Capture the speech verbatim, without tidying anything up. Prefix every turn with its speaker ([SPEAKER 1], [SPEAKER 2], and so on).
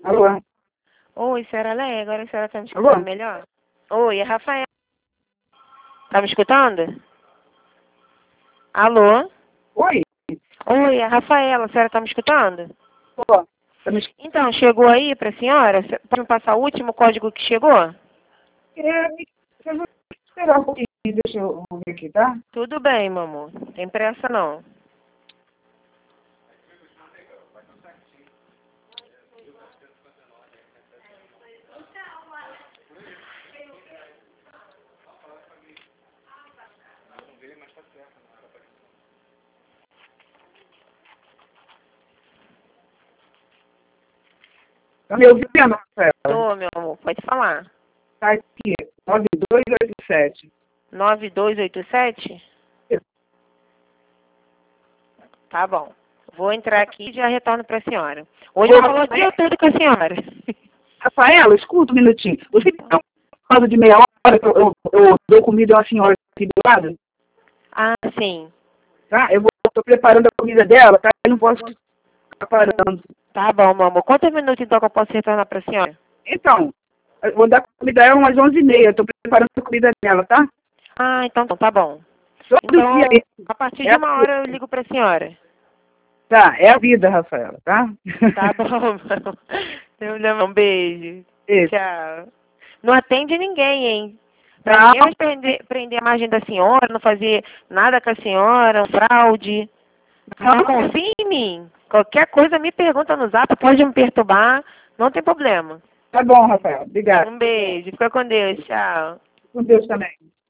[SPEAKER 1] Alô?
[SPEAKER 2] Oi, senhora Leia, agora a senhora está me
[SPEAKER 1] Alô?
[SPEAKER 2] escutando melhor? Oi, é Rafael. Tá me escutando? Alô?
[SPEAKER 1] Oi?
[SPEAKER 2] Oi, é Rafaela, a senhora tá me escutando?
[SPEAKER 1] Tô. Tá me escutando?
[SPEAKER 2] Então, chegou aí pra senhora? Cê- Pode me passar o último código que chegou?
[SPEAKER 1] É, me- eu vou esperar um pouquinho, deixa eu ver aqui, tá?
[SPEAKER 2] Tudo bem, meu amor. Tem pressa não.
[SPEAKER 1] Tá me ouvindo, Rafaela?
[SPEAKER 2] Tô, meu amor, pode falar.
[SPEAKER 1] Tá aqui, nove dois oito sete.
[SPEAKER 2] nove dois oito sete? Tá bom. Vou entrar aqui e já retorno pra senhora. Hoje
[SPEAKER 1] Ô,
[SPEAKER 2] eu falo o
[SPEAKER 1] Rafaela,
[SPEAKER 2] dia todo com a senhora.
[SPEAKER 1] Rafaela, escuta um minutinho. Você tem um prazo de meia hora que eu, eu, eu dou comida a uma senhora aqui do lado,
[SPEAKER 2] Ah, sim.
[SPEAKER 1] tá? Eu vou, tô preparando a comida dela, tá? Eu não posso ficar parando.
[SPEAKER 2] Tá bom, meu amor. Quantos minutos então que eu posso retornar pra senhora?
[SPEAKER 1] Então, eu vou dar comida a ela umas onze e meia. Tô preparando a comida dela, tá?
[SPEAKER 2] Ah, então tá bom.
[SPEAKER 1] Todo
[SPEAKER 2] Então,
[SPEAKER 1] dia isso.
[SPEAKER 2] a partir
[SPEAKER 1] É
[SPEAKER 2] de
[SPEAKER 1] a
[SPEAKER 2] uma hora eu ligo pra senhora.
[SPEAKER 1] Tá, é a vida, Rafaela, tá?
[SPEAKER 2] Tá bom, mano. Eu lhe amo. Um beijo.
[SPEAKER 1] Isso.
[SPEAKER 2] Tchau. Não atende ninguém, hein? Pra
[SPEAKER 1] Não,
[SPEAKER 2] ninguém mais prender, prender a imagem da senhora, não fazer nada com a senhora, um fraude. Não
[SPEAKER 1] não.
[SPEAKER 2] confie em mim. Qualquer coisa me pergunta no zap, pode me perturbar, não tem problema.
[SPEAKER 1] Tá bom, Rafaela. Obrigado.
[SPEAKER 2] Um beijo, fica com Deus, tchau.
[SPEAKER 1] Com Deus também.